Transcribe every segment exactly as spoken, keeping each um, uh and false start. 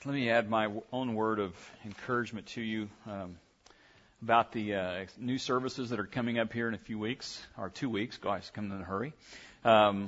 Let me add my own word of encouragement to you um, about the uh, new services that are coming up here in a few weeks, or two weeks. Gosh, coming in a hurry. Um,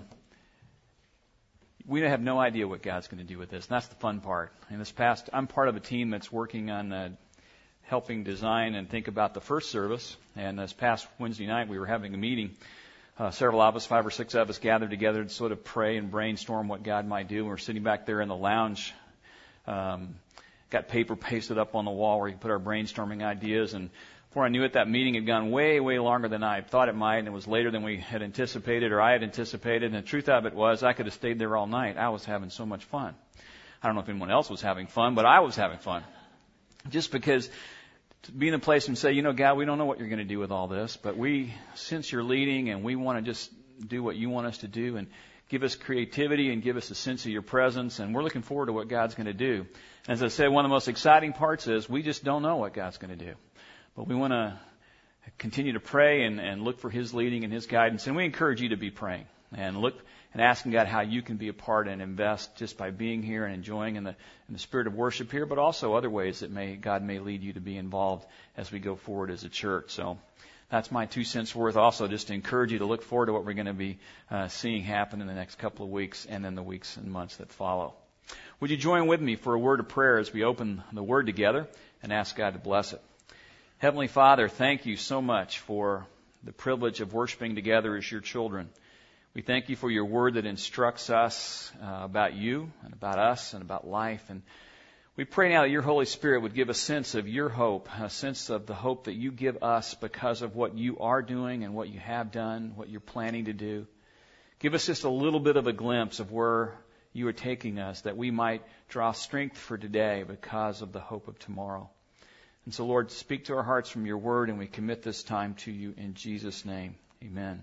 we have no idea what God's going to do with this, and that's the fun part. In this past, I'm part of a team that's working on uh, helping design and think about the first service. And this past Wednesday night, we were having a meeting. Uh, several of us, five or six of us, gathered together to sort of pray and brainstorm what God might do. And we're sitting back there in the lounge. Um, got paper pasted up on the wall where you put our brainstorming ideas, and before I knew it, that meeting had gone way, way longer than I thought it might, and it was later than we had anticipated or I had anticipated, and the truth of it was I could have stayed there all night. I was having so much fun. I don't know if anyone else was having fun, but I was having fun. Just because to be in a place and say, you know, God, we don't know what you're going to do with all this, but we sense you're leading, and we want to just do what you want us to do, and give us creativity and give us a sense of your presence, and we're looking forward to what God's going to do. As I said, one of the most exciting parts is we just don't know what God's going to do. But we want to continue to pray and, and look for His leading and His guidance, and we encourage you to be praying and look and asking God how you can be a part and invest just by being here and enjoying in the, in the spirit of worship here, but also other ways that may God may lead you to be involved as we go forward as a church. So that's my two cents worth. Also, just to encourage you to look forward to what we're going to be uh, seeing happen in the next couple of weeks and then the weeks and months that follow. Would you join with me for a word of prayer as we open the Word together and ask God to bless it? Heavenly Father, thank you so much for the privilege of worshiping together as your children. We thank you for your Word that instructs us uh, about you and about us and about life. And we pray now that your Holy Spirit would give a sense of your hope, a sense of the hope that you give us because of what you are doing and what you have done, what you're planning to do. Give us just a little bit of a glimpse of where you are taking us, that we might draw strength for today because of the hope of tomorrow. And so, Lord, speak to our hearts from your word, and we commit this time to you in Jesus' name. Amen.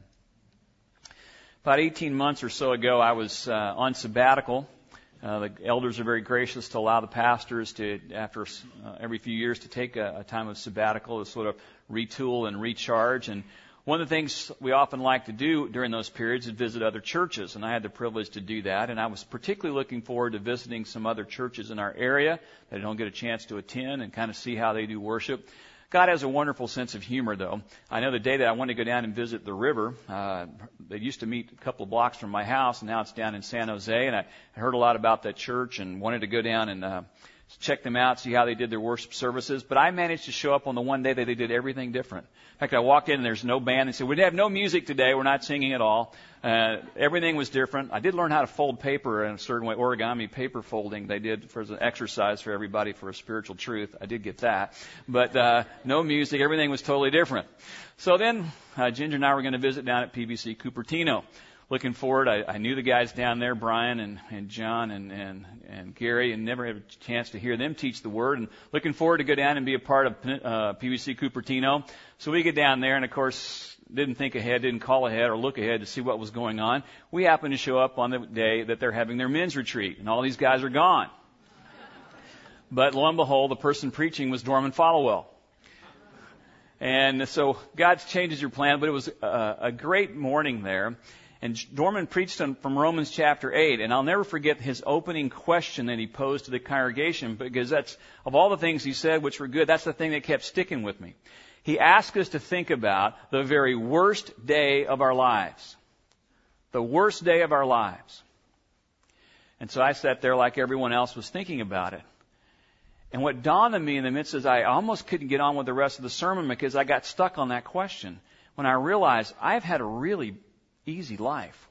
About eighteen months or so ago, I was uh, on sabbatical. Uh, the elders are very gracious to allow the pastors to, after uh, every few years, to take a, a time of sabbatical to sort of retool and recharge. And one of the things we often like to do during those periods is visit other churches, and I had the privilege to do that. And I was particularly looking forward to visiting some other churches in our area that I don't get a chance to attend and kind of see how they do worship. God has a wonderful sense of humor, though. I know the day that I wanted to go down and visit the river, uh, they used to meet a couple of blocks from my house, and now it's down in San Jose, and I heard a lot about that church and wanted to go down and uh, check them out, see how they did their worship services. But I managed to show up on the one day that they did everything different. In fact, I walked in and there's no band. They said, we have no music today. We're not singing at all. Uh, everything was different. I did learn how to fold paper in a certain way, origami paper folding. They did for as an exercise for everybody for a spiritual truth. I did get that. But uh, no music. Everything was totally different. So then uh, Ginger and I were going to visit down at P B C Cupertino. Looking forward, I, I knew the guys down there, Brian and, and John and, and, and Gary, and never had a chance to hear them teach the Word. And looking forward to go down and be a part of uh, P B C Cupertino. So we get down there, and of course, didn't think ahead, didn't call ahead or look ahead to see what was going on. We happened to show up on the day that they're having their men's retreat, and all these guys are gone. But lo and behold, the person preaching was Dorman Followell. And so God changes your plan, but it was a, a great morning there. And Dorman preached from Romans chapter eight, and I'll never forget his opening question that he posed to the congregation, because that's, of all the things he said which were good, that's the thing that kept sticking with me. He asked us to think about the very worst day of our lives. The worst day of our lives. And so I sat there like everyone else was thinking about it. And what dawned on me in the midst is I almost couldn't get on with the rest of the sermon because I got stuck on that question. When I realized I've had a really easy life.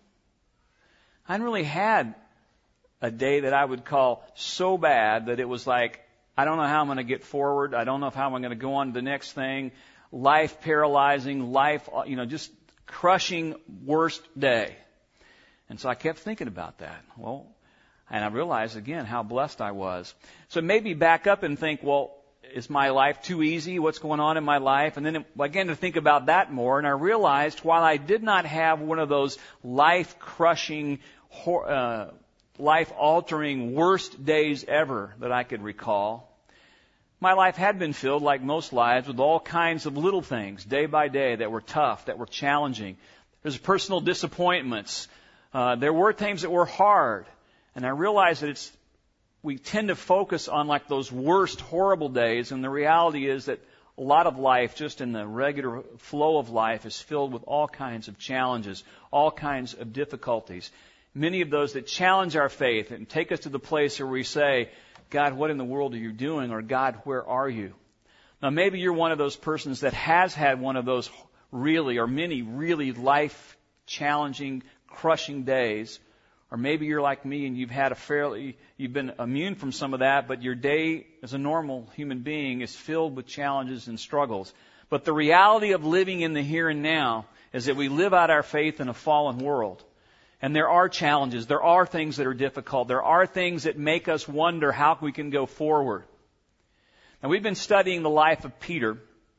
I hadn't really had a day that I would call so bad that it was like, I don't know how I'm going to get forward. I don't know how I'm going to go on to the next thing. Life paralyzing, life, you know, just crushing worst day. And so I kept thinking about that. Well, and I realized again how blessed I was. So maybe back up and think, well, is my life too easy? What's going on in my life? And then it, I began to think about that more, and I realized while I did not have one of those life-crushing, uh, life-altering worst days ever that I could recall, my life had been filled, like most lives, with all kinds of little things, day by day, that were tough, that were challenging. There's personal disappointments. Uh, there were things that were hard. And I realized that it's we tend to focus on like those worst, horrible days, and the reality is that a lot of life, just in the regular flow of life, is filled with all kinds of challenges, all kinds of difficulties. Many of those that challenge our faith and take us to the place where we say, God, what in the world are you doing? Or God, where are you? Now, maybe you're one of those persons that has had one of those really, or many really life-challenging, crushing days. Or maybe you're like me and you've had a fairly, you've been immune from some of that, but your day as a normal human being is filled with challenges and struggles. But the reality of living in the here and now is that we live out our faith in a fallen world. And there are challenges. There are things that are difficult. There are things that make us wonder how we can go forward. Now, we've been studying the life of Peter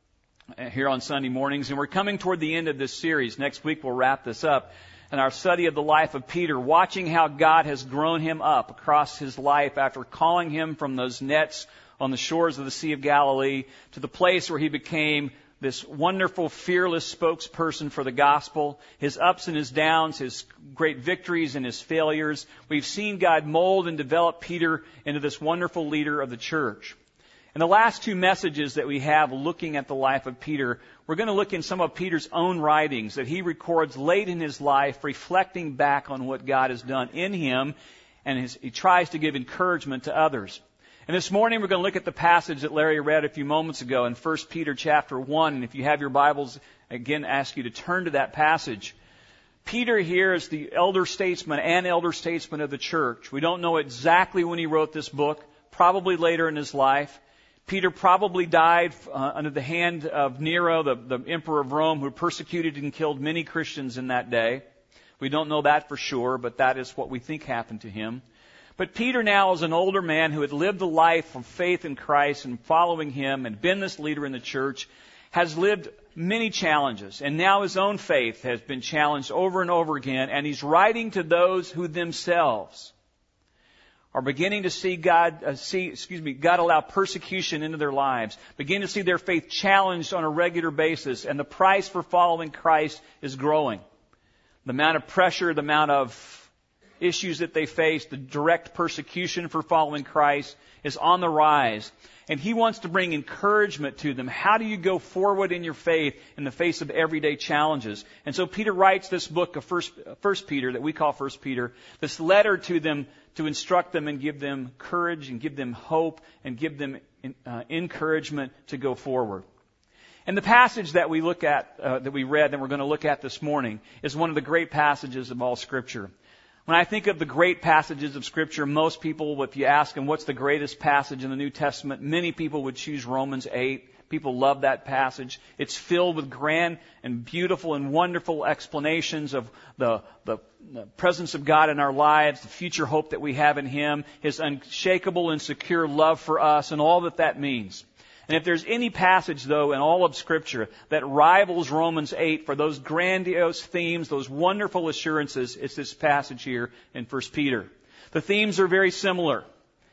here on Sunday mornings, and we're coming toward the end of this series. Next week we'll wrap this up. And our study of the life of Peter, watching how God has grown him up across his life after calling him from those nets on the shores of the Sea of Galilee to the place where he became this wonderful, fearless spokesperson for the gospel, his ups and his downs, his great victories and his failures. We've seen God mold and develop Peter into this wonderful leader of the church. In the last two messages that we have looking at the life of Peter, we're going to look in some of Peter's own writings that he records late in his life, reflecting back on what God has done in him, and his, he tries to give encouragement to others. And this morning we're going to look at the passage that Larry read a few moments ago in First Peter chapter one. And if you have your Bibles, again, ask you to turn to that passage. Peter here is the elder statesman and elder statesman of the church. We don't know exactly when he wrote this book, probably later in his life. Peter probably died uh, under the hand of Nero, the, the emperor of Rome, who persecuted and killed many Christians in that day. We don't know that for sure, but that is what we think happened to him. But Peter now is an older man who had lived a life of faith in Christ and following him and been this leader in the church, has lived many challenges. And now his own faith has been challenged over and over again. And he's writing to those who themselves are beginning to see God, uh, see, excuse me, God allow persecution into their lives, begin to see their faith challenged on a regular basis, and the price for following Christ is growing. The amount of pressure, the amount of issues that they face, the direct persecution for following Christ is on the rise. And he wants to bring encouragement to them. How do you go forward in your faith in the face of everyday challenges? And so Peter writes this book of First, First Peter, that we call First Peter, this letter to them to instruct them and give them courage and give them hope and give them uh, encouragement to go forward. And the passage that we look at, uh, that we read, that we're going to look at this morning, is one of the great passages of all Scripture. When I think of the great passages of Scripture, most people, if you ask them what's the greatest passage in the New Testament, many people would choose Romans eight. People love that passage. It's filled with grand and beautiful and wonderful explanations of the, the, the presence of God in our lives, the future hope that we have in Him, His unshakable and secure love for us, and all that that means. And if there's any passage, though, in all of Scripture that rivals Romans eight for those grandiose themes, those wonderful assurances, it's this passage here in First Peter. The themes are very similar,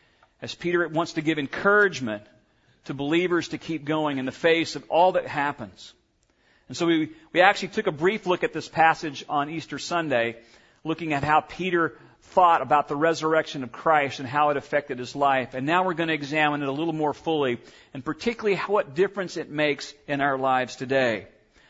as Peter wants to give encouragement to believers to keep going in the face of all that happens. And so we, we actually took a brief look at this passage on Easter Sunday, looking at how Peter thought about the resurrection of Christ and how it affected his life. And now we're going to examine it a little more fully, and particularly what difference it makes in our lives today.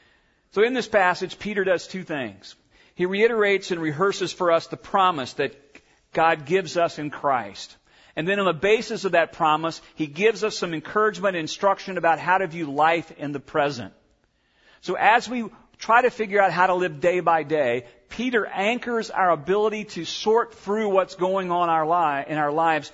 So in this passage, Peter does two things. He reiterates and rehearses for us the promise that God gives us in Christ. And then on the basis of that promise, he gives us some encouragement and instruction about how to view life in the present. So as we try to figure out how to live day by day, Peter anchors our ability to sort through what's going on our li- in our lives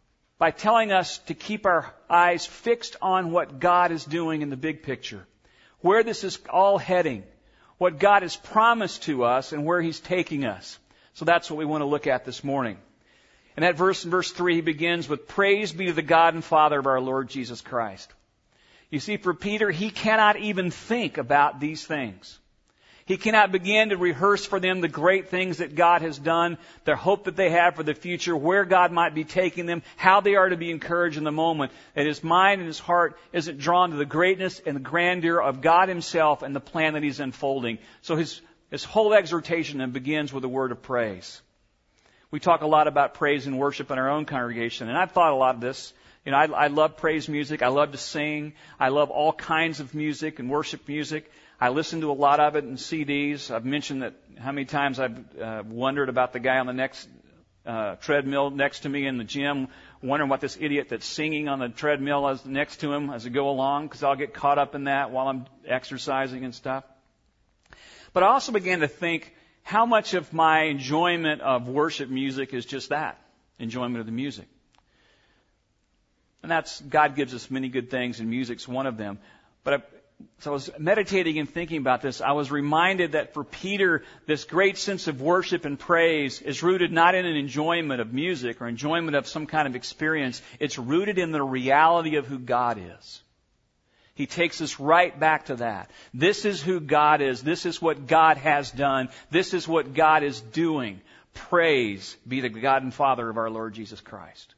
by telling us to keep our eyes fixed on what God is doing in the big picture, where this is all heading, what God has promised to us, and where He's taking us. So that's what we want to look at this morning. And that verse, in verse three, he begins with, "Praise be to the God and Father of our Lord Jesus Christ." You see, for Peter, he cannot even think about these things. He cannot begin to rehearse for them the great things that God has done, the hope that they have for the future, where God might be taking them, how they are to be encouraged in the moment. That his mind and his heart isn't drawn to the greatness and the grandeur of God Himself and the plan that He's unfolding. So his, his whole exhortation then begins with a word of praise. We talk a lot about praise and worship in our own congregation, and I've thought a lot of this. You know, I, I love praise music. I love to sing. I love all kinds of music and worship music. I listen to a lot of it in C Ds. I've mentioned that how many times I've uh, wondered about the guy on the next uh, treadmill next to me in the gym, wondering what this idiot that's singing on the treadmill is next to him as I go along, because I'll get caught up in that while I'm exercising and stuff. But I also began to think how much of my enjoyment of worship music is just that, enjoyment of the music. And that's, God gives us many good things, and music's one of them. But I, so I was meditating and thinking about this. I was reminded that for Peter, this great sense of worship and praise is rooted not in an enjoyment of music or enjoyment of some kind of experience. It's rooted in the reality of who God is. He takes us right back to that. This is who God is. This is what God has done. This is what God is doing. Praise be the God and Father of our Lord Jesus Christ.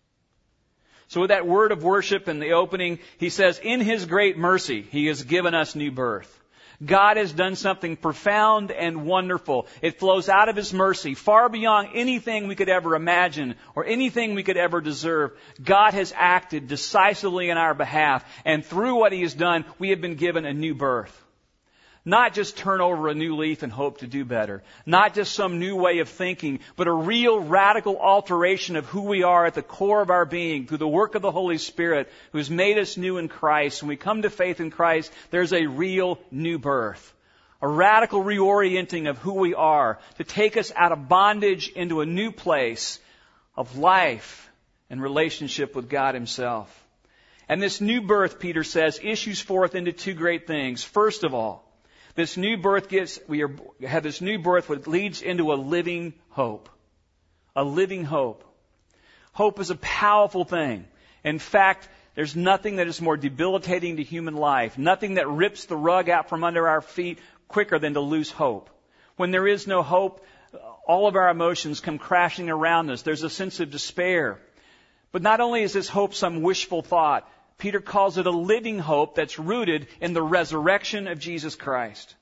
So with that word of worship in the opening, he says, in His great mercy, He has given us new birth. God has done something profound and wonderful. It flows out of His mercy, far beyond anything we could ever imagine or anything we could ever deserve. God has acted decisively in our behalf, and through what He has done, we have been given a new birth. Not just turn over a new leaf and hope to do better. Not just some new way of thinking, but a real radical alteration of who we are at the core of our being through the work of the Holy Spirit who has made us new in Christ. When we come to faith in Christ, there's a real new birth. A radical reorienting of who we are to take us out of bondage into a new place of life and relationship with God Himself. And this new birth, Peter says, issues forth into two great things. First of all, This new birth gives, we are, have this new birth which leads into a living hope. A living hope. Hope is a powerful thing. In fact, there's nothing that is more debilitating to human life. Nothing that rips the rug out from under our feet quicker than to lose hope. When there is no hope, all of our emotions come crashing around us. There's a sense of despair. But not only is this hope some wishful thought, Peter calls it a living hope that's rooted in the resurrection of Jesus Christ.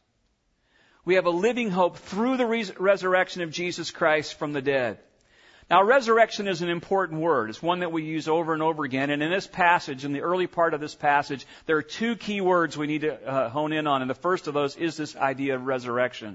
We have a living hope through the res- resurrection of Jesus Christ from the dead. Now, resurrection is an important word. It's one that we use over and over again. And in this passage, in the early part of this passage, there are two key words we need to uh, hone in on. And the first of those is this idea of resurrection.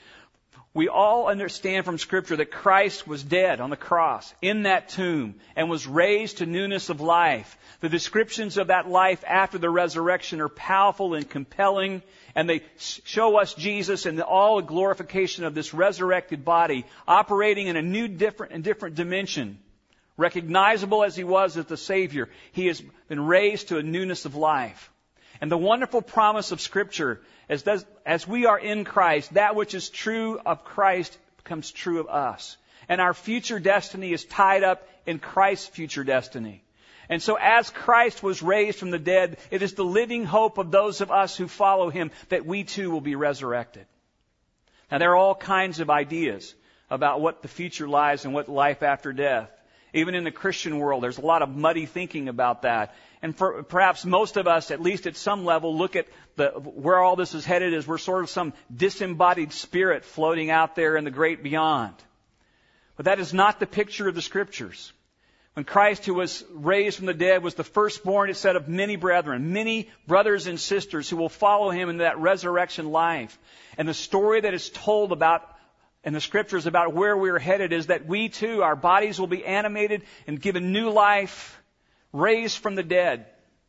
We all understand from Scripture that Christ was dead on the cross, in that tomb, and was raised to newness of life. The descriptions of that life after the resurrection are powerful and compelling, and they show us Jesus in all the glorification of this resurrected body, operating in a new, different, and different dimension. Recognizable as He was as the Savior, He has been raised to a newness of life. And the wonderful promise of Scripture is that as we are in Christ, that which is true of Christ becomes true of us. And our future destiny is tied up in Christ's future destiny. And so as Christ was raised from the dead, it is the living hope of those of us who follow Him that we too will be resurrected. Now there are all kinds of ideas about what the future lies and what life after death. Even in the Christian world, there's a lot of muddy thinking about that. And for, perhaps most of us, at least at some level, look at the, where all this is headed as we're sort of some disembodied spirit floating out there in the great beyond. But that is not the picture of the Scriptures. When Christ, who was raised from the dead, was the firstborn, it said, of many brethren, many brothers and sisters who will follow Him in that resurrection life. And the story that is told about in the Scriptures about where we're headed is that we too, our bodies will be animated and given new life, raised from the dead.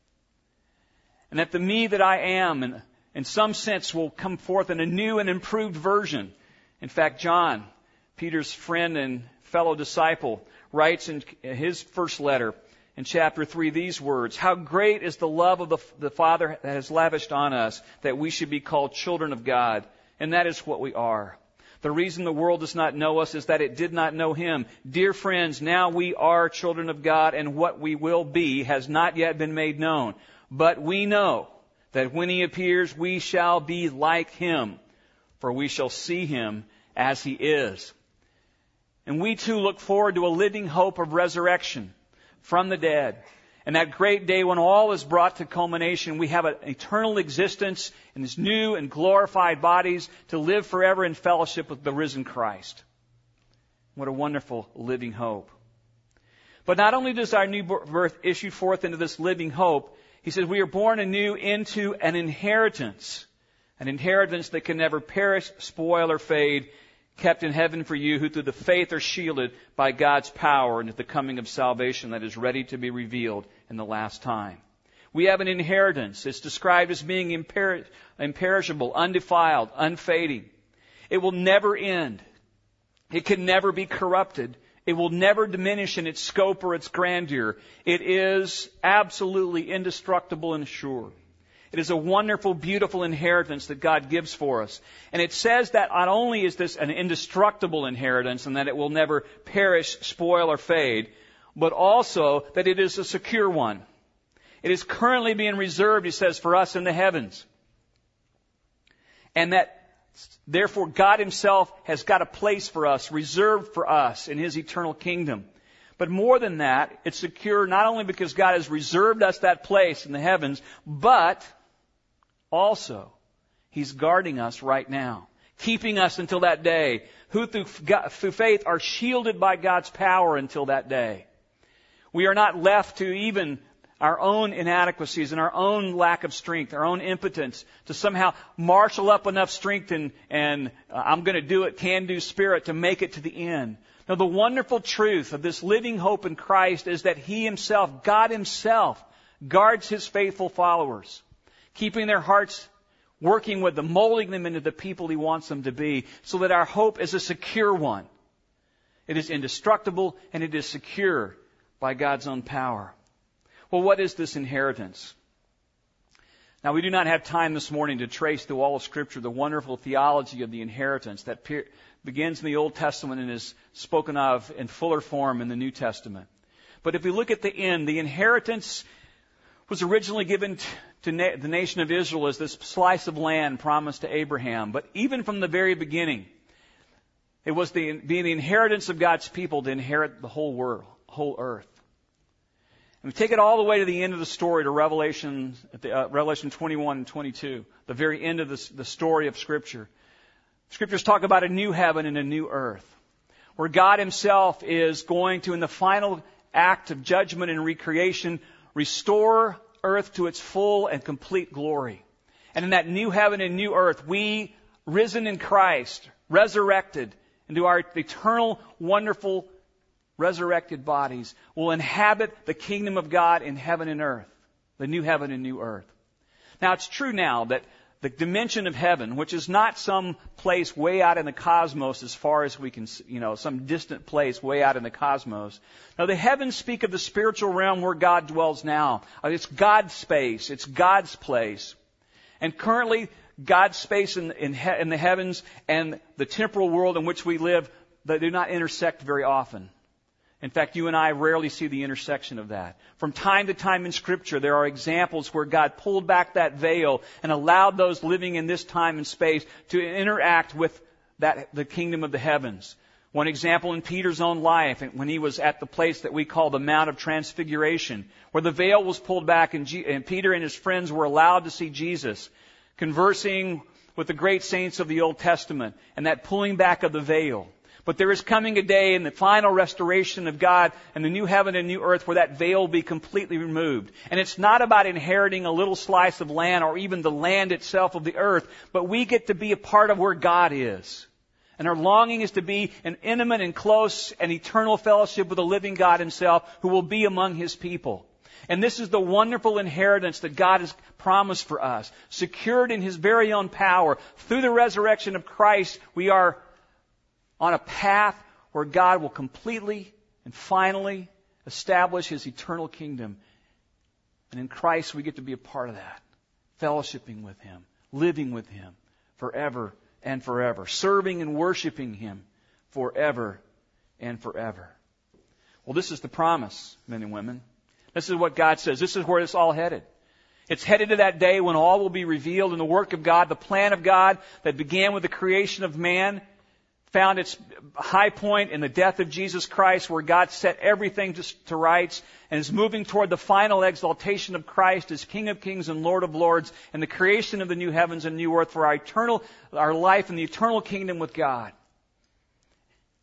And that the me that I am, in, in some sense, will come forth in a new and improved version. In fact, John, Peter's friend and fellow disciple, writes in his first letter in chapter three these words, "How great is the love of the, the Father that has lavished on us, that we should be called children of God." And that is what we are. The reason the world does not know us is that it did not know Him. Dear friends, now we are children of God, and what we will be has not yet been made known. But we know that when He appears, we shall be like Him, for we shall see Him as He is. And we too look forward to a living hope of resurrection from the dead. And that great day when all is brought to culmination, we have an eternal existence in these new and glorified bodies to live forever in fellowship with the risen Christ. What a wonderful living hope. But not only does our new birth issue forth into this living hope, he says we are born anew into an inheritance. An inheritance that can never perish, spoil, or fade, kept in heaven for you who through the faith are shielded by God's power into the coming of salvation that is ready to be revealed in the last time. We have an inheritance. It's described as being imper- imperishable, undefiled, unfading. It will never end. It can never be corrupted. It will never diminish in its scope or its grandeur. It is absolutely indestructible and sure. It is a wonderful, beautiful inheritance that God gives for us. And it says that not only is this an indestructible inheritance and that it will never perish, spoil, or fade, but also that it is a secure one. It is currently being reserved, he says, for us in the heavens. And that, therefore, God himself has got a place for us, reserved for us in his eternal kingdom. But more than that, it's secure not only because God has reserved us that place in the heavens, but also he's guarding us right now, keeping us until that day, who through, God, through faith are shielded by God's power until that day. We are not left to even our own inadequacies and our own lack of strength, our own impotence, to somehow marshal up enough strength and, and uh, I'm going to do it, can-do spirit to make it to the end. Now, the wonderful truth of this living hope in Christ is that he himself, God himself, guards his faithful followers, keeping their hearts, working with them, molding them into the people he wants them to be, so that our hope is a secure one. It is indestructible and it is secure by God's own power. Well, what is this inheritance? Now, we do not have time this morning to trace through all of Scripture the wonderful theology of the inheritance that pe- begins in the Old Testament and is spoken of in fuller form in the New Testament. But if we look at the end, the inheritance was originally given t- to na- the nation of Israel as this slice of land promised to Abraham. But even from the very beginning, it was the, being the inheritance of God's people to inherit the whole world, whole earth. And we take it all the way to the end of the story, to Revelation, uh, Revelation twenty-one and twenty-two, the very end of this, the story of Scripture. Scriptures talk about a new heaven and a new earth, where God himself is going to, in the final act of judgment and recreation, restore earth to its full and complete glory. And in that new heaven and new earth, we, risen in Christ, resurrected into our eternal, wonderful resurrected bodies, will inhabit the kingdom of God in heaven and earth, the new heaven and new earth. Now, it's true now that the dimension of heaven, which is not some place way out in the cosmos as far as we can, you know, some distant place way out in the cosmos. Now, the heavens speak of the spiritual realm where God dwells now. It's God's space. It's God's place. And currently, God's space in, in, he, in the heavens and the temporal world in which we live, they do not intersect very often. In fact, you and I rarely see the intersection of that. From time to time in Scripture, there are examples where God pulled back that veil and allowed those living in this time and space to interact with that, the kingdom of the heavens. One example in Peter's own life, when he was at the place that we call the Mount of Transfiguration, where the veil was pulled back and, G- and Peter and his friends were allowed to see Jesus, conversing with the great saints of the Old Testament, and that pulling back of the veil. But there is coming a day in the final restoration of God and the new heaven and new earth where that veil will be completely removed. And it's not about inheriting a little slice of land or even the land itself of the earth, but we get to be a part of where God is. And our longing is to be an intimate and close and eternal fellowship with the living God himself who will be among his people. And this is the wonderful inheritance that God has promised for us, secured in his very own power. Through the resurrection of Christ, we are on a path where God will completely and finally establish his eternal kingdom. And in Christ we get to be a part of that, fellowshipping with him, living with him forever and forever, serving and worshiping him forever and forever. Well, this is the promise, men and women. This is what God says. This is where it's all headed. It's headed to that day when all will be revealed in the work of God, the plan of God that began with the creation of man, found its high point in the death of Jesus Christ, where God set everything to, to rights and is moving toward the final exaltation of Christ as King of Kings and Lord of Lords, and the creation of the new heavens and new earth for our eternal, our life in the eternal kingdom with God.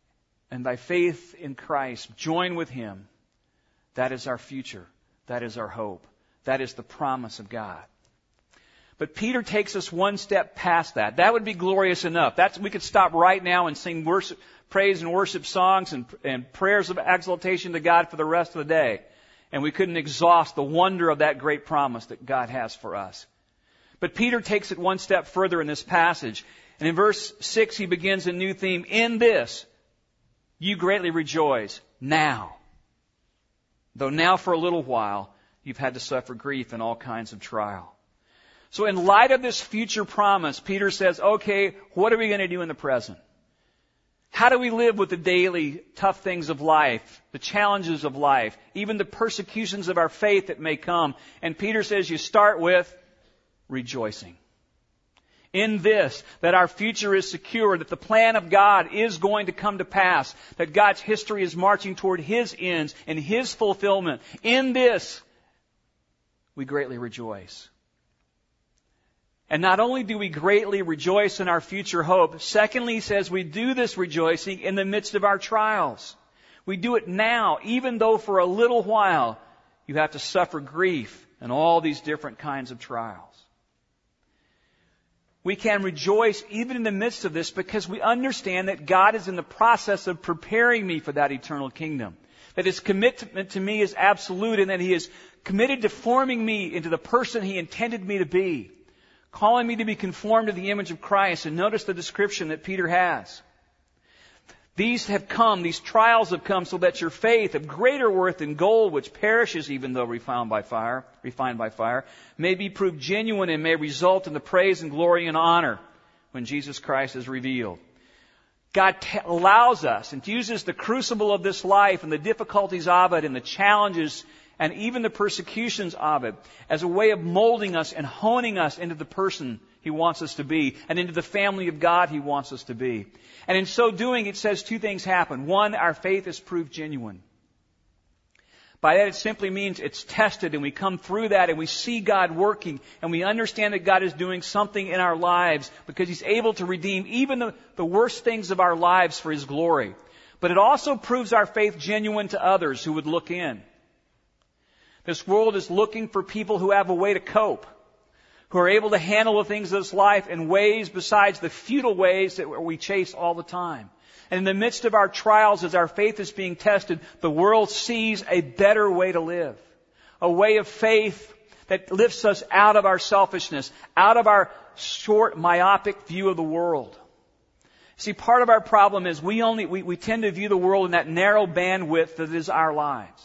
and by faith in Christ, join with Him, that is our future. That is our hope. That is the promise of God. But Peter takes us one step past that. That would be glorious enough. That's, we could stop right now and sing worship, praise and worship songs and, and prayers of exaltation to God for the rest of the day. And we couldn't exhaust the wonder of that great promise that God has for us. But Peter takes it one step further in this passage. And in verse six, he begins a new theme. In this, you greatly rejoice now. Though now for a little while, you've had to suffer grief and all kinds of trial. So in light of this future promise, Peter says, okay, what are we going to do in the present? How do we live with the daily tough things of life, the challenges of life, even the persecutions of our faith that may come? And Peter says you start with rejoicing. In this, that our future is secure, that the plan of God is going to come to pass, that God's history is marching toward His ends and His fulfillment. In this, we greatly rejoice. And not only do we greatly rejoice in our future hope, secondly, he says we do this rejoicing in the midst of our trials. We do it now, even though for a little while you have to suffer grief and all these different kinds of trials. We can rejoice even in the midst of this because we understand that God is in the process of preparing me for that eternal kingdom. That His commitment to me is absolute and that He is committed to forming me into the person He intended me to be. Calling me to be conformed to the image of Christ. And notice the description that Peter has. These have come, these trials have come so that your faith of greater worth than gold, which perishes even though refined by fire, refined by fire, may be proved genuine and may result in the praise and glory and honor when Jesus Christ is revealed. God t- allows us and uses the crucible of this life and the difficulties of it and the challenges and even the persecutions of it as a way of molding us and honing us into the person He wants us to be and into the family of God He wants us to be. And in so doing, it says two things happen. One, our faith is proved genuine. By that, it simply means it's tested and we come through that and we see God working and we understand that God is doing something in our lives because He's able to redeem even the, the worst things of our lives for His glory. But it also proves our faith genuine to others who would look in. This world is looking for people who have a way to cope, who are able to handle the things of this life in ways besides the futile ways that we chase all the time. And in the midst of our trials, as our faith is being tested, the world sees a better way to live. A way of faith that lifts us out of our selfishness, out of our short, myopic view of the world. See, part of our problem is we only we, we tend to view the world in that narrow bandwidth that is our lives.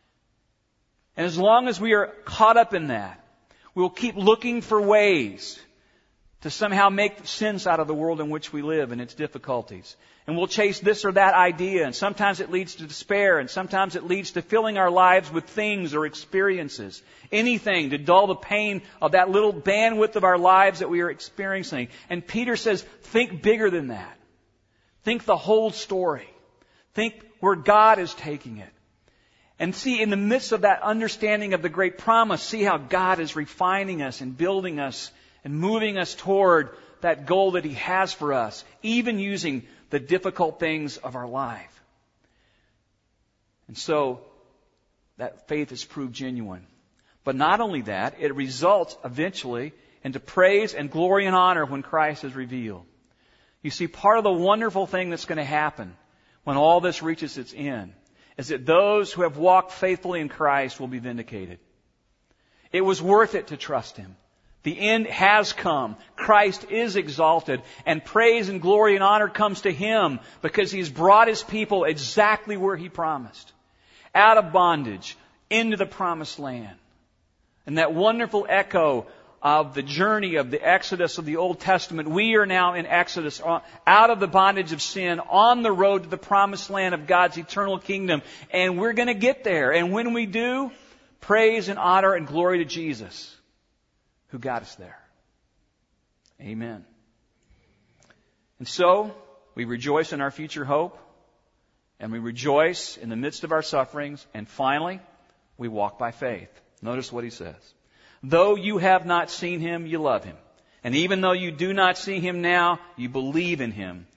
And as long as we are caught up in that, we'll keep looking for ways to somehow make sense out of the world in which we live and its difficulties. And we'll chase this or that idea, and sometimes it leads to despair, and sometimes it leads to filling our lives with things or experiences. Anything to dull the pain of that little bandwidth of our lives that we are experiencing. And Peter says, think bigger than that. Think the whole story. Think where God is taking it. And see, in the midst of that understanding of the great promise, see how God is refining us and building us and moving us toward that goal that He has for us, even using the difficult things of our life. And so, that faith is proved genuine. But not only that, it results eventually into praise and glory and honor when Christ is revealed. You see, part of the wonderful thing that's going to happen when all this reaches its end is that those who have walked faithfully in Christ will be vindicated. It was worth it to trust Him. The end has come. Christ is exalted, and praise and glory and honor comes to Him because He's brought His people exactly where He promised. Out of bondage, into the promised land. And that wonderful echo of the journey of the Exodus of the Old Testament, we are now in Exodus, out of the bondage of sin, on the road to the promised land of God's eternal kingdom. And we're going to get there. And when we do, praise and honor and glory to Jesus, who got us there. Amen. And so, we rejoice in our future hope, and we rejoice in the midst of our sufferings, and finally, we walk by faith. Notice what he says. Though you have not seen Him, you love Him. And even though you do not see Him now, you believe in Him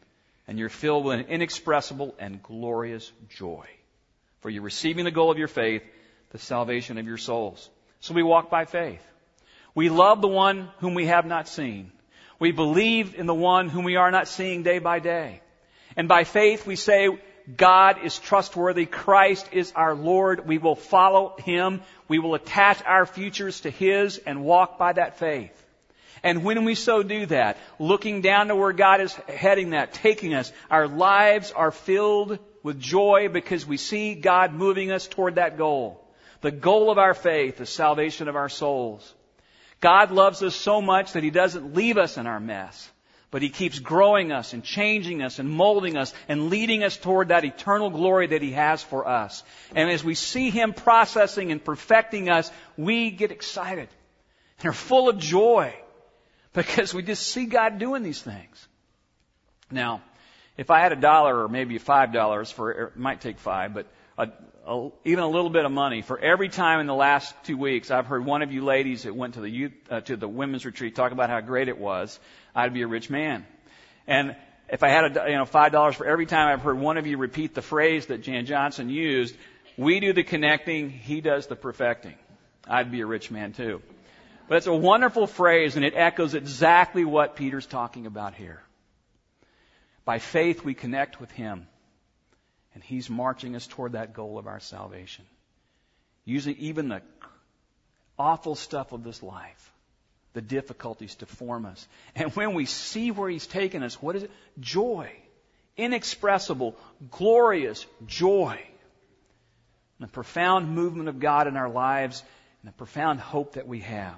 And you're filled with an inexpressible and glorious joy. For you're receiving the goal of your faith, the salvation of your souls. So we walk by faith. We love the one whom we have not seen. We believe in the one whom we are not seeing day by day. And by faith we say, God is trustworthy. Christ is our Lord. We will follow Him. We will attach our futures to His and walk by that faith. And when we so do that, looking down to where God is heading that, taking us, our lives are filled with joy because we see God moving us toward that goal. The goal of our faith, the salvation of our souls. God loves us so much that He doesn't leave us in our mess, but He keeps growing us and changing us and molding us and leading us toward that eternal glory that He has for us. And as we see Him processing and perfecting us, we get excited and are full of joy because we just see God doing these things. Now, if I had a dollar or maybe five dollars for, it might take five, but a, a, even a little bit of money for every time in the last two weeks I've heard one of you ladies that went to the youth, uh, to the women's retreat talk about how great it was, I'd be a rich man. And if I had a, you know, five dollars for every time I've heard one of you repeat the phrase that Jan Johnson used, we do the connecting, He does the perfecting, I'd be a rich man too. But it's a wonderful phrase, and it echoes exactly what Peter's talking about here. By faith, we connect with Him, and He's marching us toward that goal of our salvation. Using even the awful stuff of this life, the difficulties to form us. And when we see where He's taken us, what is it? Joy. Inexpressible, glorious joy. And the profound movement of God in our lives, and the profound hope that we have.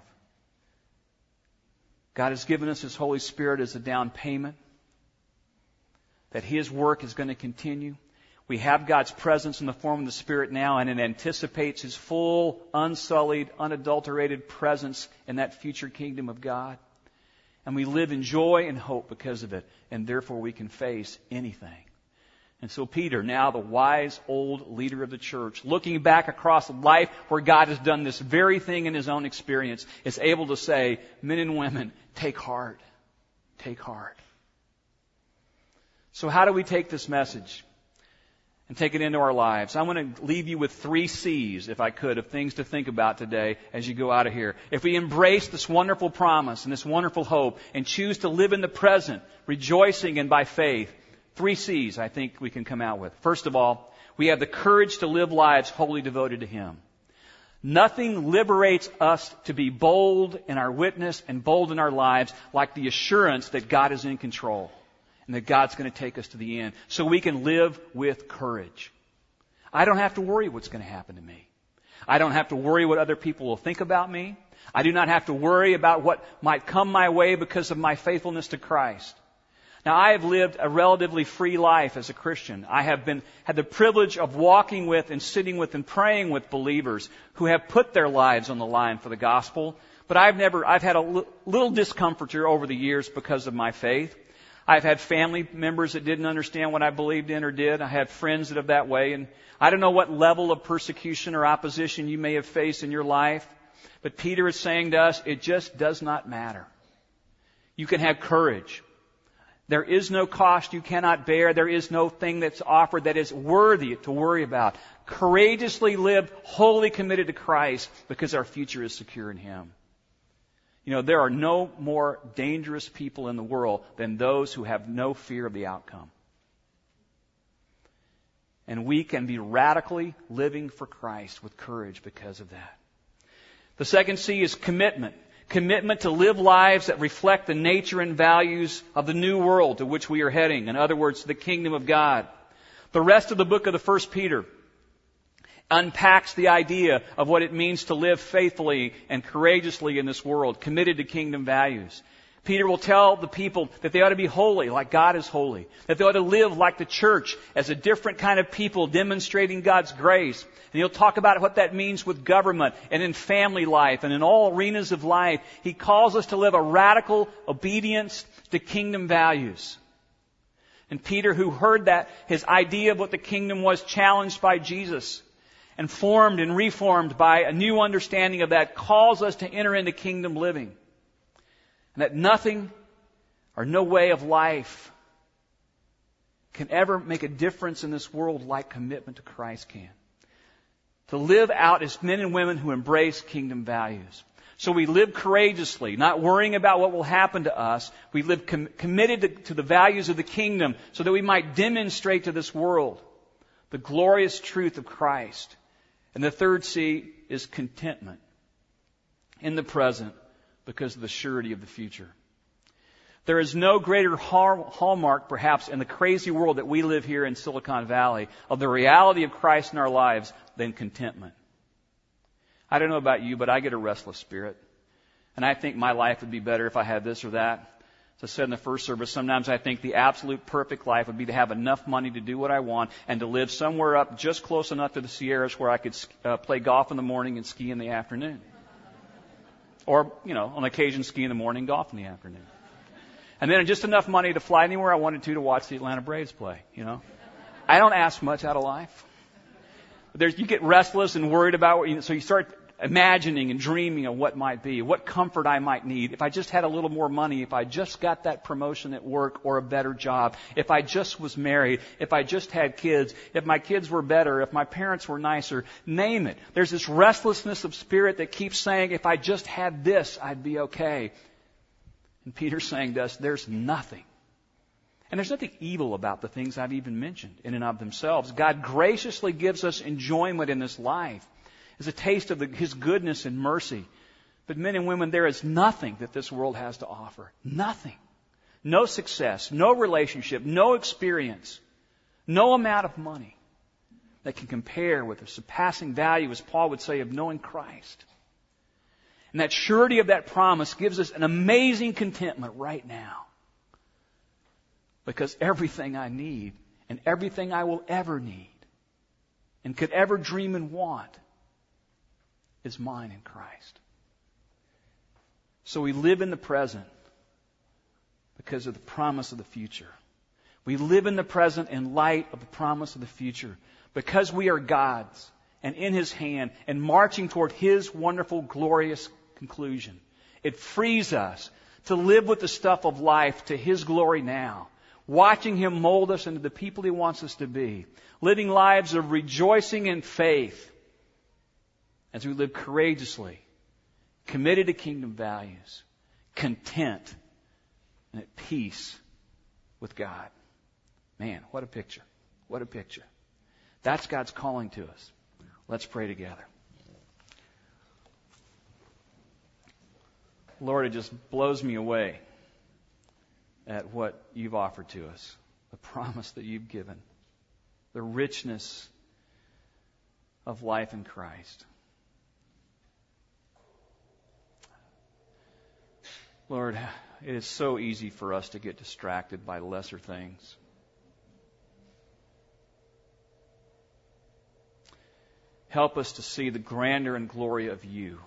God has given us His Holy Spirit as a down payment, that His work is going to continue. We have God's presence in the form of the Spirit now, and it anticipates His full, unsullied, unadulterated presence in that future kingdom of God. And we live in joy and hope because of it, and therefore we can face anything. And so Peter, now the wise old leader of the church, looking back across life where God has done this very thing in his own experience, is able to say, men and women, take heart. Take heart. So how do we take this message and take it into our lives? I want to leave you with three C's, if I could, of things to think about today as you go out of here. If we embrace this wonderful promise and this wonderful hope and choose to live in the present, rejoicing and by faith, three C's I think we can come out with. First of all, we have the courage to live lives wholly devoted to Him. Nothing liberates us to be bold in our witness and bold in our lives like the assurance that God is in control and that God's going to take us to the end so we can live with courage. I don't have to worry what's going to happen to me. I don't have to worry what other people will think about me. I do not have to worry about what might come my way because of my faithfulness to Christ. Now, I have lived a relatively free life as a Christian. I have been had the privilege of walking with and sitting with and praying with believers who have put their lives on the line for the gospel. But I've never, I've had a l- little discomforture over the years because of my faith. I've had family members that didn't understand what I believed in or did. I had friends that are that way. And I don't know what level of persecution or opposition you may have faced in your life. But Peter is saying to us, it just does not matter. You can have courage. There is no cost you cannot bear. There is no thing that's offered that is worthy to worry about. Courageously live, wholly committed to Christ because our future is secure in Him. You know, there are no more dangerous people in the world than those who have no fear of the outcome. And we can be radically living for Christ with courage because of that. The second C is commitment. Commitment to live lives that reflect the nature and values of the new world to which we are heading. In other words, the kingdom of God. The rest of the book of the First Peter unpacks the idea of what it means to live faithfully and courageously in this world, committed to kingdom values. Peter will tell the people that they ought to be holy like God is holy, that they ought to live like the church as a different kind of people demonstrating God's grace. And he'll talk about what that means with government and in family life and in all arenas of life. He calls us to live a radical obedience to kingdom values. And Peter, who heard that, his idea of what the kingdom was, challenged by Jesus and formed and reformed by a new understanding of that, calls us to enter into kingdom living. And that nothing or no way of life can ever make a difference in this world like commitment to Christ can. To live out as men and women who embrace kingdom values. So we live courageously, not worrying about what will happen to us. We live com- committed to, to the values of the kingdom so that we might demonstrate to this world the glorious truth of Christ. And the third C is contentment in the present because of the surety of the future. There is no greater hallmark, perhaps, in the crazy world that we live here in Silicon Valley of the reality of Christ in our lives than contentment. I don't know about you, but I get a restless spirit. And I think my life would be better if I had this or that. As I said in the first service, sometimes I think the absolute perfect life would be to have enough money to do what I want and to live somewhere up just close enough to the Sierras where I could uh, play golf in the morning and ski in the afternoon. Or, you know, on occasion ski in the morning, golf in the afternoon. And then just enough money to fly anywhere I wanted to to watch the Atlanta Braves play, you know. I don't ask much out of life. There's, you get restless and worried about what you, so you start imagining and dreaming of what might be, what comfort I might need. If I just had a little more money, if I just got that promotion at work or a better job, if I just was married, if I just had kids, if my kids were better, if my parents were nicer, name it. There's this restlessness of spirit that keeps saying, if I just had this, I'd be okay. And Peter's saying to us, there's nothing. And there's nothing evil about the things I've even mentioned in and of themselves. God graciously gives us enjoyment in this life as a taste of the, His goodness and mercy. But men and women, there is nothing that this world has to offer. Nothing. No success, no relationship, no experience, no amount of money that can compare with the surpassing value, as Paul would say, of knowing Christ. And that surety of that promise gives us an amazing contentment right now. Because everything I need and everything I will ever need and could ever dream and want is mine in Christ. So we live in the present because of the promise of the future. We live in the present in light of the promise of the future because we are God's and in His hand and marching toward His wonderful, glorious conclusion. It frees us to live with the stuff of life to His glory now. Watching Him mold us into the people He wants us to be. Living lives of rejoicing in faith as we live courageously, committed to kingdom values, content, and at peace with God. Man, what a picture. What a picture. That's God's calling to us. Let's pray together. Lord, it just blows me away at what You've offered to us, the promise that You've given, the richness of life in Christ. Lord, it is so easy for us to get distracted by lesser things. Help us to see the grandeur and glory of You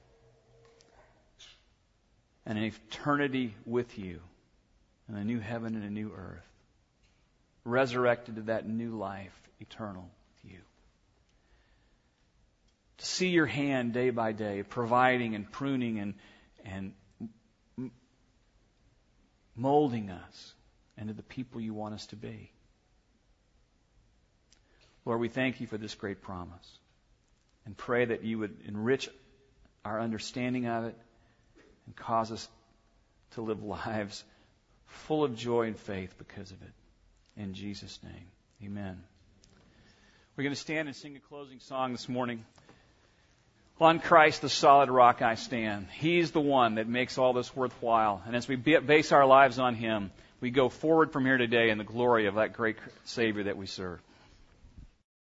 and an eternity with You. And a new heaven and a new earth. Resurrected to that new life, eternal with You. To see Your hand day by day, providing and pruning and, and molding us into the people You want us to be. Lord, we thank You for this great promise. And pray that You would enrich our understanding of it and cause us to live lives full of joy and faith because of it. In Jesus' name, amen. We're going to stand and sing a closing song this morning. On Christ, the solid rock I stand. He's the one that makes all this worthwhile. And as we base our lives on Him, we go forward from here today in the glory of that great Savior that we serve.